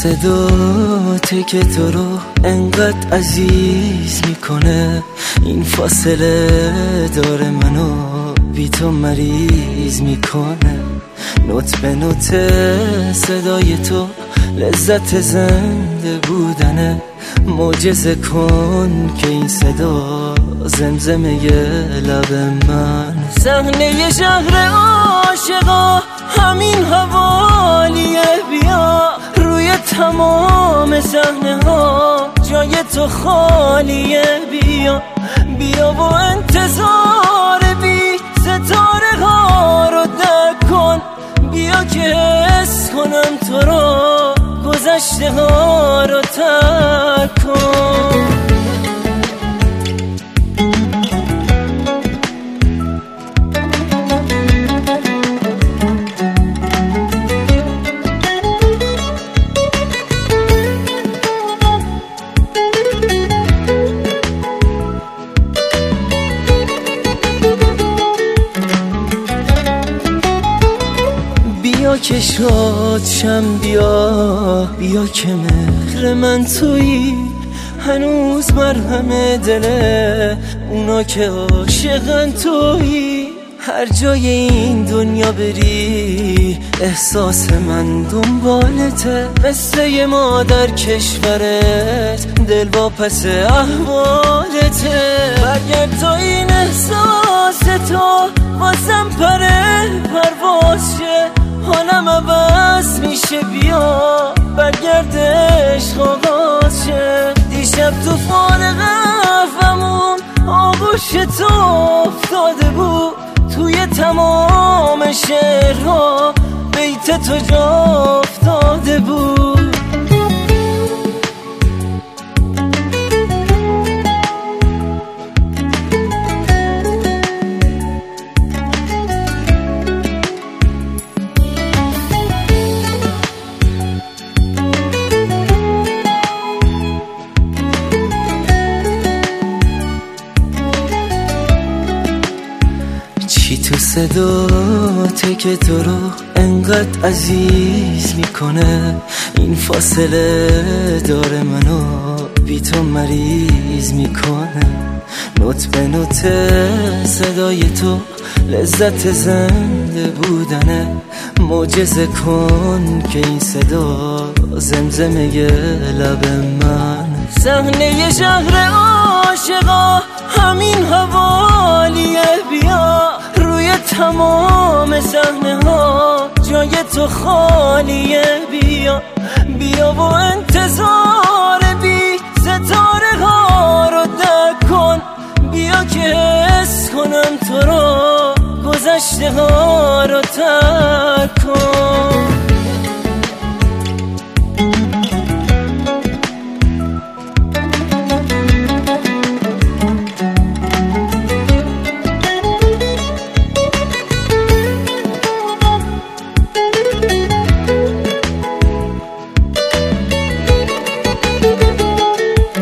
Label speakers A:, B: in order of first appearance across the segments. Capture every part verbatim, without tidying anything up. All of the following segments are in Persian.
A: صداته که تو رو انقدر عزیز میکنه، این فاصله داره منو بی تو مریض میکنه. نوت به نوت صدای تو لذت زنده بودنه. معجزه کن که این صدا زمزمه لب من. صحنه شهر عاشقا همین حوالیه، بیا روی تمام صحنه ها جای تو خالیه. بیا بیا و انتظار بی ستاره ها رو دک کن. بیا که حس کنم تو رو، گذشته ها رو ترک کن. بیا که شاد شم، بیا بیا که مهر من تویی. هنوز مرهم دل اونا که عاشقن تویی. هر جای این دنیا بری احساس من دنبالته. مثل یه مادر کشورت دل با پس احوالته. برگرد تا این احساس تو واسم پره پرواز شه. حالم عوض میشه، بیا برگرد عشق آغاز شه. دیشب تو فارغ افمون آغوش تو افتاده بود. توی تمام شعرها بیت تو جا افتاده بود. چی تو صداته که تو رو انقدر عزیز میکنه، این فاصله داره منو بی تو مریض میکنه. نوت به نوت صدای تو لذت زنده بودنه. معجزه کن که این صدا زمزمه لب من. صحنه شهر عاشقا همین حوالیه، بیا روی تمام صحنه ها جای تو خالیه. بیا بیا و انتظار بی ستاره ها رو دک کن. بیا که حس کنم تو رو، گذشته ها رو ترک کن.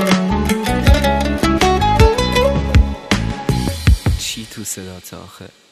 B: چی تو صدات آخه؟